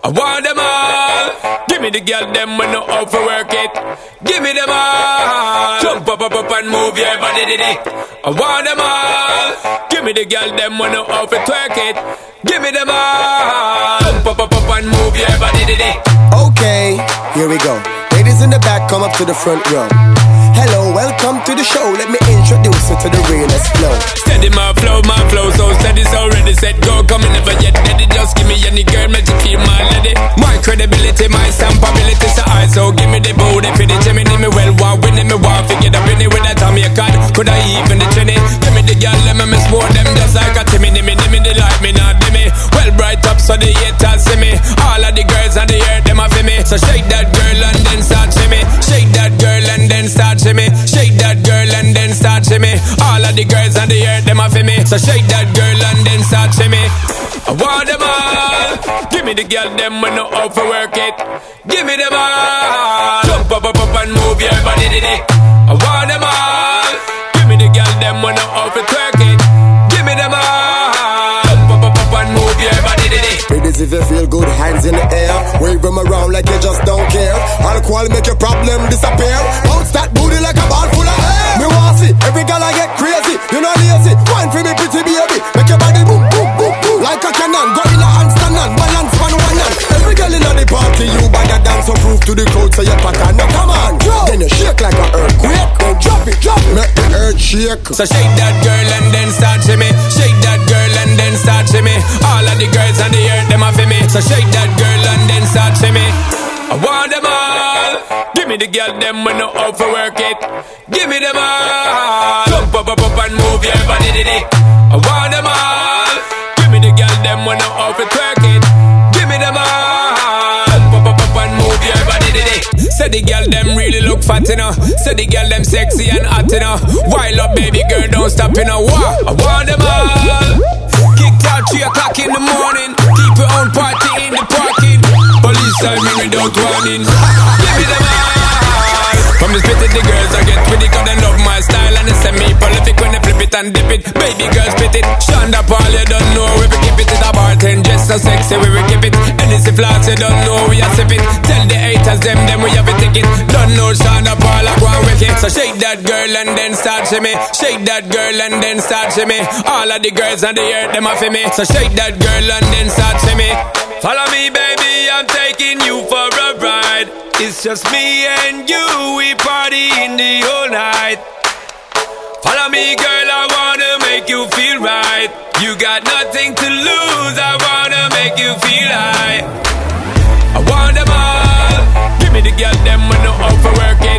I want them all. Give me the girl, them when no out for work it. Give me them all. Jump up, up, up and move your body, diddy. I want them all. Give me the girl, them when no out for twerk it. Give me them all. Jump up, up, up and move your body, diddy. Okay, here we go. Ladies in the back, come up to the front row. Hello, welcome to the show. Let me introduce you to the realest flow. Steady my flow, so steady, so ready, set, go, come and never yet ready. Just give me any girl, make you feel my lady. My credibility, my stampability, so I so give me the booty for the Jimmy, me well, wow, winning me, wow, figure up in it with that Tommy, God, could I even the trinity? Give me the girl, let me swore them just like a Timmy, me, they like me, not me. Well, bright up, so the haters see me. All of the girls on the earth, them a for me. So shake that girl and then start shimmy. Shake that girl and then start shimmy. Shake that girl and then start shimmy. All of the girls on the earth, them a for me. So shake that girl and then start shimmy. I want them all. Give me the girl, them when no out for work it. Give me them all. Jump up, up, up and move your body, diddy. I want them all. Give me the girl, them when no out for twerk it. Give me them all. Jump up, up, up and move your body, diddy. Ladies, if you feel good, hands in the air. Wave them around like you just don't care. Alcohol make your problem disappear. Bounce that booty like a ball full of air. Me want see every girl I get crazy. You know lazy, wine for me pretty baby. Make your body boom, boom, boom, boom. Like a cannon, go in a handstand and balance on one hand. Every girl in the party, you bag a dance. So prove to the crowd, so you pattern. Now come on, drop. Then you shake like an earthquake. Then drop it, make the earth shake. So shake that girl and then start shimmy. Shake that girl and then start shimmy. All of the girls on the earth, them a for me. So shake that girl and then start shimmy. I want them all. Give me the girl, them when no out for work it. Give me them all. Jump up, up, up and move your body, diddy. I want them all. Give me the girl, them when no out for twerk it. Give me them all. Jump up, up, up and move your body, diddy. Say the girl, them really look fat, you know. Say the girl, them sexy and hot, you know. Wild up, baby girl, don't stop, you know. I want them all. Kicked out 3 o'clock in the morning. Keep your own party in the parking. Police time me without warning. Give me them all. From the spit it, the girls I get with it, cause they love my style. And they send me prolific when they flip it and dip it. Baby girl spit it. Shonda Paul, you don't know we will keep it. It's a bartend, just so sexy we will keep it. And it's the floss, you don't know we are sip it. Tell the haters them we have a ticket. Don't know Shonda Paul, I go and wreck it. So shake that girl and then start shimmy. Shake that girl and then start shimmy. All of the girls on the earth, them are for me. So shake that girl and then start shimmy. Follow me baby, I'm taking you for a ride. It's just me and you, we party in the whole night. Follow me girl, I wanna make you feel right. You got nothing to lose, I wanna make you feel high. I want them all. Give me the girl, them when no out for work it.